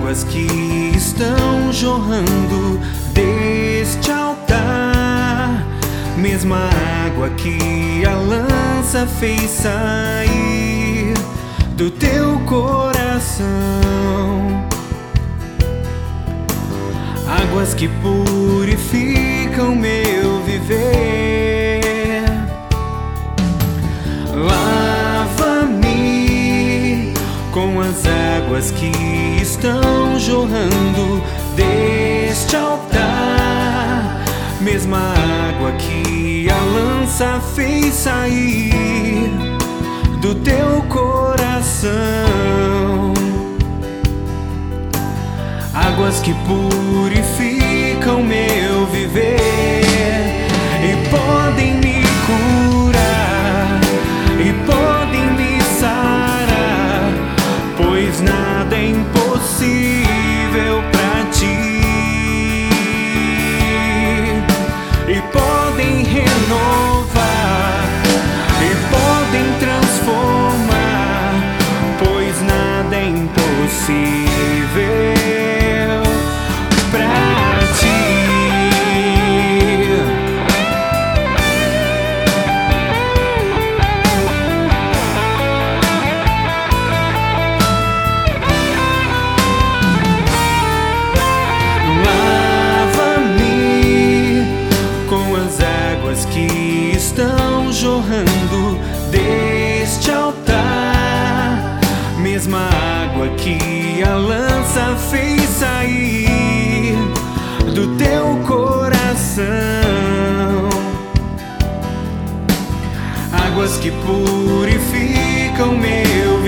águas que estão jorrando deste altar, mesma água que a lança fez sair do teu coração, águas que purificam meu viver. Lava-me com as águas que estão jorrando deste altar, mesma água que a lança fez sair do teu coração, águas que purificam meu viver e podem me curar e podem me sarar, pois nada é impossível pra ti, e podem renovar e podem transformar, pois nada é impossível pra ti. Lava-me com as águas que estão jorrando deste altar, mesma água que a lança fez sair do teu coração, águas que purificam meu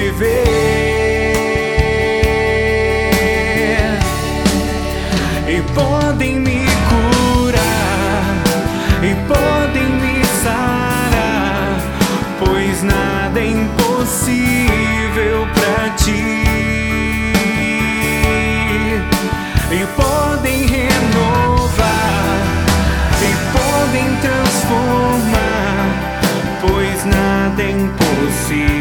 viver e podem me curar e podem me sarar, pois nada é impossível pra ti, e podem renovar e podem transformar, pois nada é impossível.